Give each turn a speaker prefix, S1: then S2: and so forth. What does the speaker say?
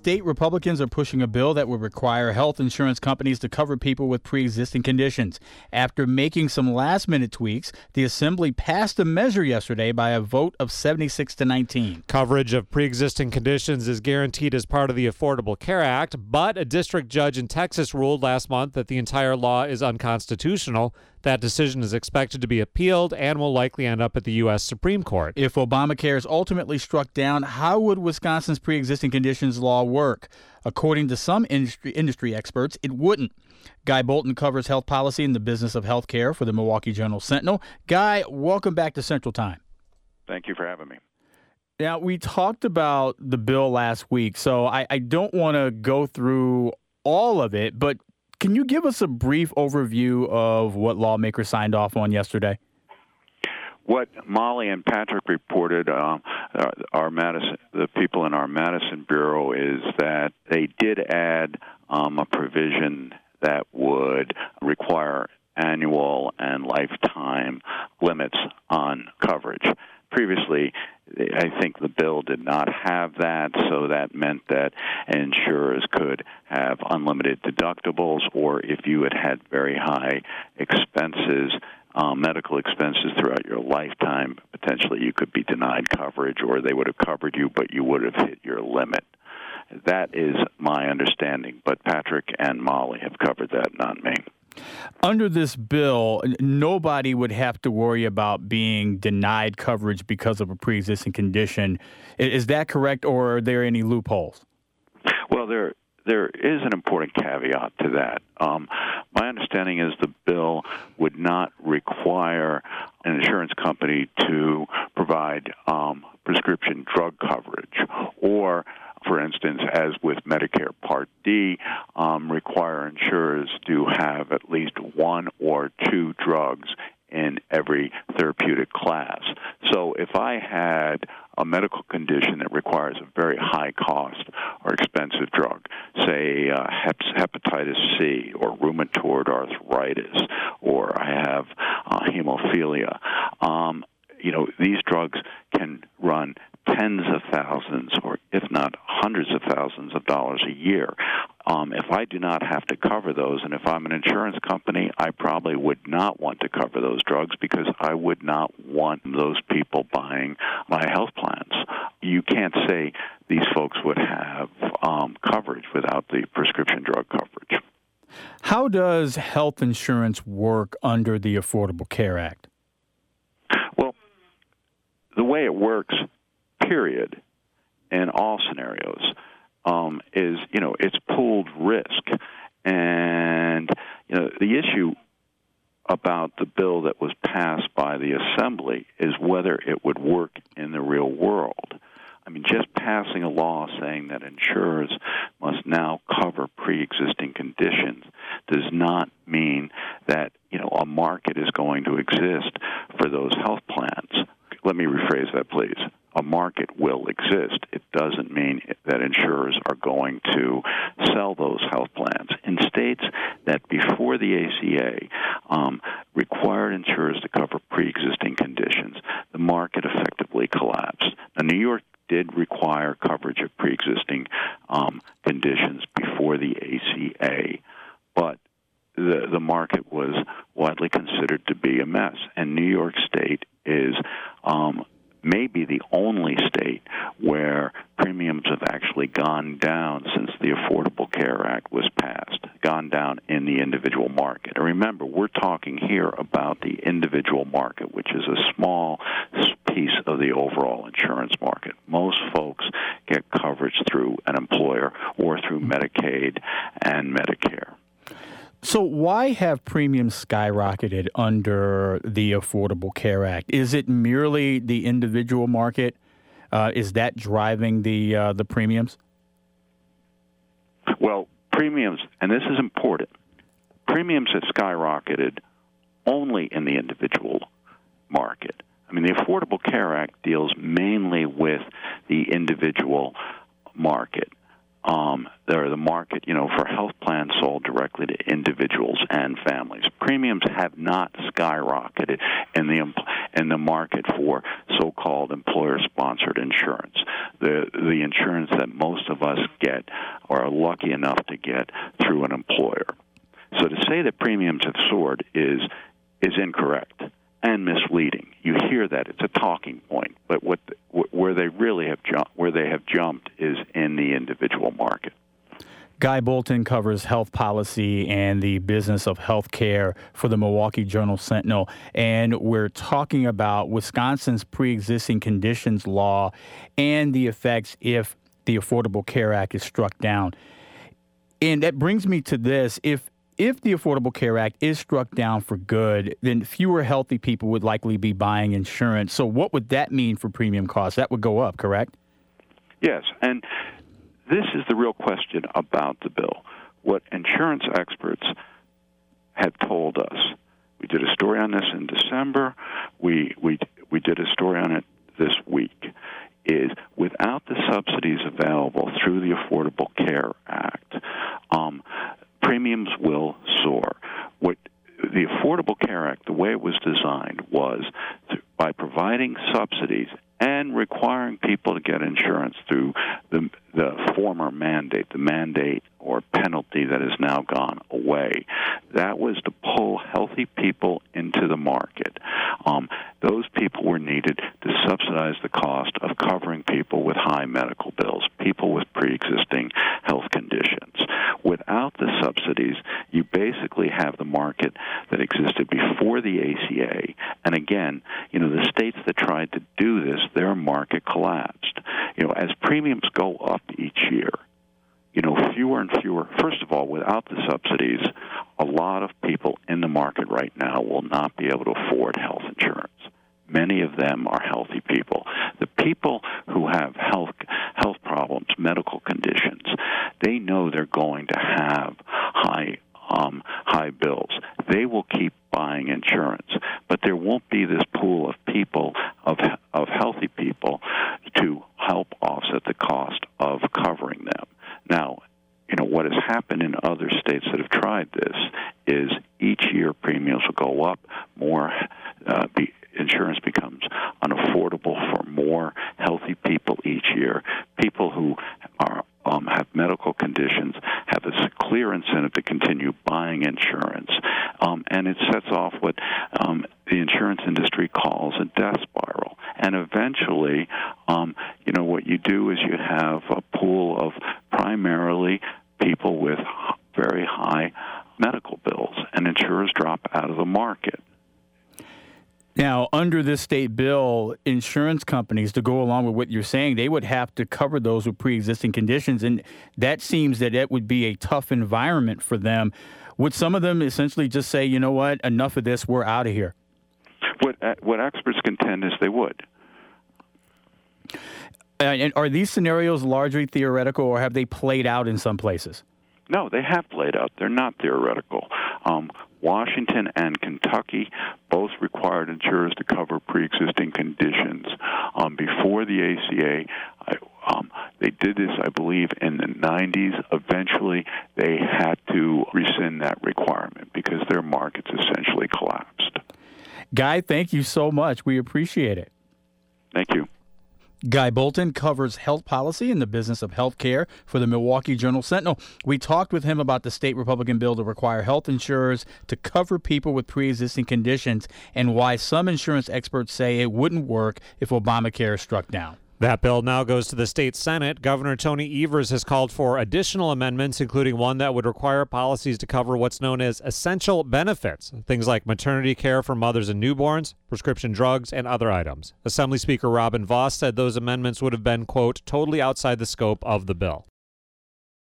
S1: state Republicans are pushing a bill that would require health insurance companies to cover people with pre-existing conditions. After making some last-minute tweaks, the Assembly passed a measure yesterday by a vote of 76-19.
S2: Coverage of pre-existing conditions is guaranteed as part of the Affordable Care Act, but a district judge in Texas ruled last month that the entire law is unconstitutional. That decision is expected to be appealed and will likely end up at the U.S. Supreme Court.
S1: If Obamacare is ultimately struck down, how would Wisconsin's pre-existing conditions law work? According to some industry experts, it wouldn't. Guy Bolton covers health policy and the business of health care for the Milwaukee Journal-Sentinel. Guy, welcome back to Central Time.
S3: Thank you for having me.
S1: Now, we talked about the bill last week, so I don't want to go through all of it, but can you give us a brief overview of what lawmakers signed off on yesterday?
S3: What Molly and Patrick reported, the people in our Madison Bureau, is that they did add a provision that would require annual and lifetime limits on coverage. Previously, I think the bill did not have that, so that meant that insurers could have unlimited deductibles, or if you had very high expenses, medical expenses throughout your lifetime, potentially you could be denied coverage, or they would have covered you, but you would have hit your limit. That is my understanding, but Patrick and Molly have covered that, not me.
S1: Under this bill, nobody would have to worry about being denied coverage because of a pre-existing condition. Is that correct, or are there any loopholes?
S3: Well, there is an important caveat to that. My understanding is the bill would not require an insurance company to provide prescription drug coverage, or, for instance, as with Medicare Part D, require insurers to have at least one or two drugs in every therapeutic class. So if I had a medical condition that requires a very high cost or expensive drug, say hepatitis C or rheumatoid arthritis, or I have hemophilia, these drugs can run tens of thousands, or if not hundreds of thousands of dollars a year. If I do not have to cover those, and if I'm an insurance company, I probably would not want to cover those drugs because I would not want those people buying my health plans. You can't say these folks would have coverage without the prescription drug coverage.
S1: How does health insurance work under the Affordable Care Act?
S3: Well, the way it works, period, in all scenarios, is, it's pooled risk. And, the issue about the bill that was passed by the Assembly is whether it would work in the real world. I mean, just passing a law saying that insurers must now cover pre-existing conditions does not mean that, a market is going to exist for those health plans. Let me rephrase that, please. A market will exist. It doesn't mean that insurers are going to sell those health plans. In states that before the ACA required insurers to cover pre-existing conditions, the market effectively collapsed. Now, New York did require coverage of pre-existing conditions before the ACA, but the market was widely considered to be a mess. And New York State is maybe the only state where premiums have actually gone down since the Affordable Care Act was passed, gone down in the individual market. And remember, we're talking here about the individual market, which is a small piece of the overall insurance market. Most folks get coverage through an employer or through Medicaid and Medicare.
S1: So why have premiums skyrocketed under the Affordable Care Act? Is it merely the individual market? Is that driving the premiums?
S3: Well, premiums, and this is important, premiums have skyrocketed only in the individual market. I mean, the Affordable Care Act deals mainly with the individual market. they're the market, for health plans sold directly to individuals and families. Premiums have not skyrocketed in the market for so-called employer-sponsored insurance, the insurance that most of us get or are lucky enough to get through an employer. So to say that premiums have soared is incorrect and misleading. You hear that; it's a talking point, but where they really have jumped is in the individual market.
S1: Guy Bolton covers health policy and the business of health care for the Milwaukee Journal-Sentinel, and we're talking about Wisconsin's pre-existing conditions law and the effects if the Affordable Care Act is struck down. And that brings me to this: If the Affordable Care Act is struck down for good, then fewer healthy people would likely be buying insurance. So what would that mean for premium costs? That would go up, correct?
S3: Yes, and this is the real question about the bill. What insurance experts have told us, we did a story on this in December, we did a story on it this week, is without the subsidies available through the Affordable Care Act, premiums will soar. What the Affordable Care Act, the way it was designed, was by providing subsidies and requiring people to get insurance through the former mandate, the mandate or penalty that has now gone away. That was to pull healthy people into the market. Those people were needed to subsidize the cost of covering people with high medical bills, people with pre-existing health conditions. Without the subsidies, you basically have the market that existed before the ACA. And again, the states that tried to do this, their market collapsed. As premiums go up each year, fewer and fewer. First of all, without the subsidies, a lot of people in the market right now will not be able to afford health insurance. Many of them are healthy people. The people who have health problems, medical conditions, they know they're going to have high bills. They will keep buying insurance, but there won't be this pool of people, of healthy people, to help offset the cost of covering them. Now, what has happened in other states that have tried this is each year premiums will go up, more insurance becomes unaffordable for more healthy people each year. People who have medical conditions have a clear incentive to continue buying insurance, and it sets off what the insurance industry calls a death spiral. And eventually, what you do is you have a pool of primarily people with very high medical bills, and insurers drop out of the market.
S1: Now, under this state bill, insurance companies, to go along with what you're saying, they would have to cover those with pre-existing conditions, and that seems that it would be a tough environment for them. Would some of them essentially just say, you know what, enough of this, we're out of here?
S3: What experts contend is they would.
S1: And are these scenarios largely theoretical, or have they played out in some places?
S3: No, they have played out. They're not theoretical. Washington and Kentucky both required insurers to cover pre-existing conditions. Before the ACA, they did this, I believe, in the 90s. Eventually, they had to rescind that requirement because their markets essentially collapsed.
S1: Guy, thank you so much. We appreciate it.
S3: Thank you.
S1: Guy Bolton covers health policy and the business of health care for the Milwaukee Journal-Sentinel. We talked with him about the state Republican bill to require health insurers to cover people with pre-existing conditions and why some insurance experts say it wouldn't work if Obamacare is struck down.
S2: That bill now goes to the state Senate. Governor Tony Evers has called for additional amendments, including one that would require policies to cover what's known as essential benefits, things like maternity care for mothers and newborns, prescription drugs, and other items. Assembly Speaker Robin Vos said those amendments would have been, quote, totally outside the scope of the bill.